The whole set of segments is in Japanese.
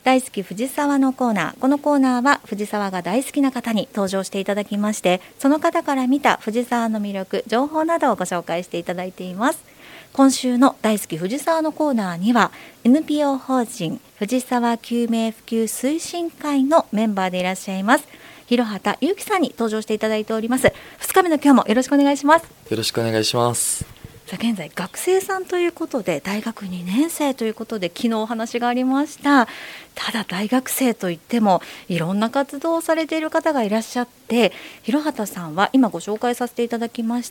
大好き藤沢のコーナー。このコーナーは藤沢が大好きな方に登場していただきまして、その方から見た藤沢の魅力、情報などをご紹介していただいています。今週の大好き藤沢のコーナーには NPO 法人藤沢救命普及推進会のメンバーでいらっしゃいます広畑祐樹さんに登場していただいております。2日目の今日もよろしくお願いします。 よろしくお願いします。 現在学生さんということで大学2年生ということで昨日お話がありました。ただ大学生といってもいろんな活動をされている方がいらっしゃって、広畑さんは今ご紹介させていただきました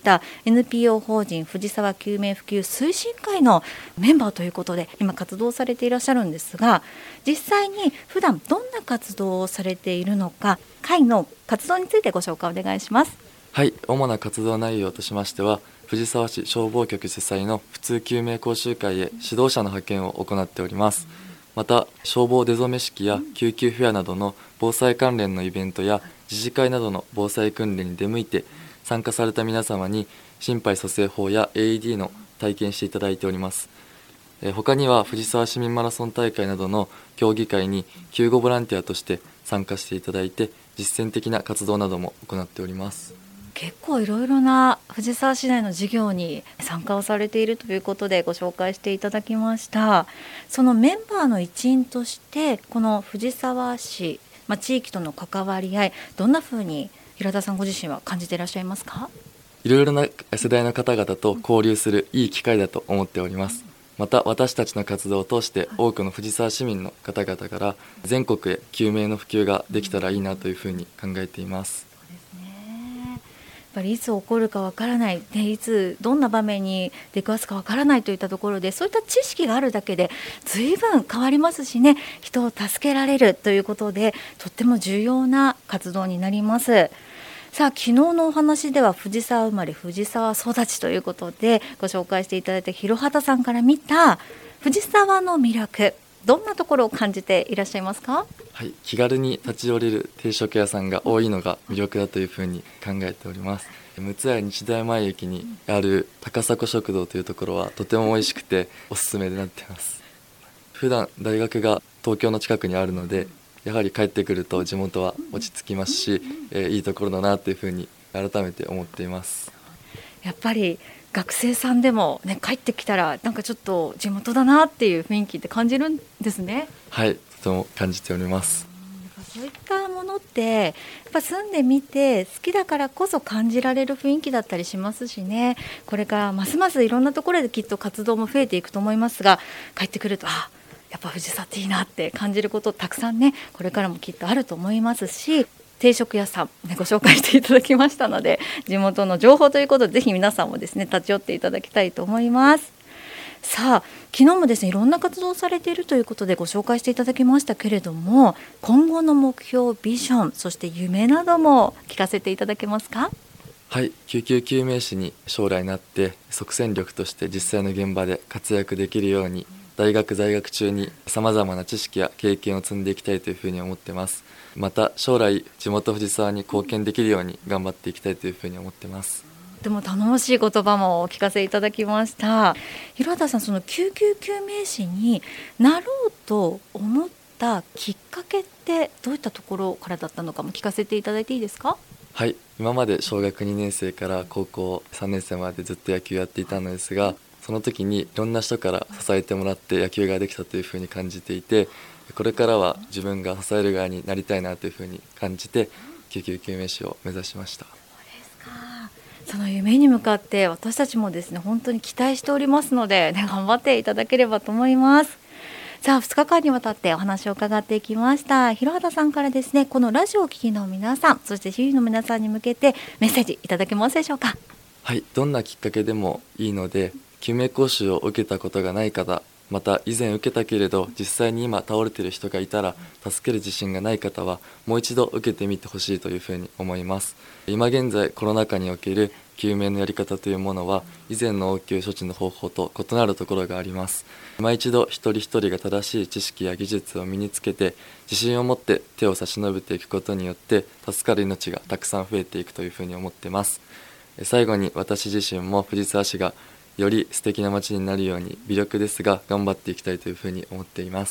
NPO 法人藤沢救命普及推進会のメンバーということで今活動されていらっしゃるんですが、実際に普段どんな活動をされているのか、会の活動についてご紹介お願いします。 はい、主な活動内容としましては、藤沢市消防局主催の普通救命講習会へ指導者の派遣を行っております。また、消防出初め式や救急フェアなどの防災関連のイベントや自治会などの防災訓練に出向いて参加された皆様に心肺蘇生法や AED の体験していただいております。他には藤沢市民マラソン大会などの競技会に救護ボランティアとして参加していただいて実践的な活動なども行っております。 結構いろいろな藤沢市内の事業に参加をされているということでご紹介していただきました。そのメンバーの一員としてこの藤沢市、地域との関わり合い、どんなふうに平田さんご自身は感じていらっしゃいますか？ いろいろな世代の方々と交流するいい機会だと思っております。また私たちの活動を通して多くの藤沢市民の方々から全国へ救命の普及ができたらいいなというふうに考えています。 やっぱりいつ起こるかわからない、いつどんな場面に出くわすかわからないといったところで、そういった知識があるだけで随分変わりますしね、人を助けられるということでとっても重要な活動になります。さあ、昨日のお話では藤沢生まれ藤沢育ちということでご紹介していただいた広畑さんから見た藤沢の魅力、どんなところを感じていらっしゃいますか？ はい、気軽に立ち寄れる定食屋さんが多いのが魅力だというふうに考えております。六谷日大前駅にある高砂食堂というところはとても美味しくておすすめになっています。普段大学が東京の近くにあるので、やはり帰ってくると地元は落ち着きますし、いいところだなというふうに改めて思っています。 やっぱり学生さんでも、帰ってきたらなんかちょっと地元だなっていう雰囲気って感じるんですね。 はい、とても感じております。 そういったものってやっぱ住んでみて好きだからこそ感じられる雰囲気だったりしますしね。これからますますいろんなところできっと活動も増えていくと思いますが、帰ってくるとやっぱ藤沢っていいなって感じることたくさんね、これからもきっとあると思いますし、定食屋さん、ご紹介していただきましたので地元の情報ということでぜひ皆さんもですね立ち寄っていただきたいと思います。さあ、昨日もですねいろんな活動をされているということでご紹介していただきましたけれども、今後の目標、ビジョン、そして夢なども聞かせていただけますか？ はい、救急救命士に将来なって即戦力として実際の現場で活躍できるように大学在学中にさまざまな知識や経験を積んでいきたいというふうに思っています。また将来地元藤沢に貢献できるように頑張っていきたいというふうに思っています。 でも頼もしい言葉もお聞かせいただきました。広畑さん、その救急救命士になろうと思ったきっかけってどういったところからだったのかも聞かせていただいていいですか？ はい、今まで小学2年生から高校3年生までずっと野球やっていたのですが、その時にいろんな人から支えてもらって野球ができたというふうに感じていて、これからは自分が支える側になりたいなというふうに感じて救急救命士を目指しました。 その夢に向かって私たちもですね本当に期待しておりますので、頑張っていただければと思います。さあ、2日間にわたってお話を伺っていきました。広畑さんからですねこのラジオを聴きの皆さん、そして周囲の皆さんに向けてメッセージいただけますでしょうか？ はい、どんなきっかけでもいいので、救命講習を受けたことがない方、また以前受けたけれど実際に今倒れている人がいたら助ける自信がない方はもう一度受けてみてほしいというふうに思います。今現在コロナ禍における救命のやり方というものは以前の応急処置の方法と異なるところがあります。今一度一人一人が正しい知識や技術を身につけて自信を持って手を差し伸べていくことによって助かる命がたくさん増えていくというふうに思っています。最後に私自身も藤沢市がより素敵な街になるように微力ですが頑張っていきたいというふうに思っています。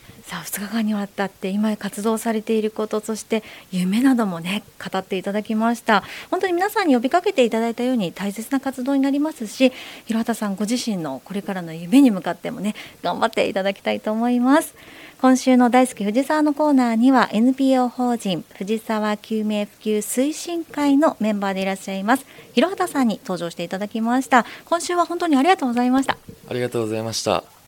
さあ2日間にわたって今活動されていること、そして夢などもね語っていただきました。本当に皆さんに呼びかけていただいたように大切な活動になりますし、広畑さんご自身のこれからの夢に向かってもね頑張っていただきたいと思います。今週の大好き藤沢のコーナーには NPO 法人藤沢救命普及推進会のメンバーでいらっしゃいます広畑さんに登場していただきました。今週は本当にありがとうございました。 ありがとうございました。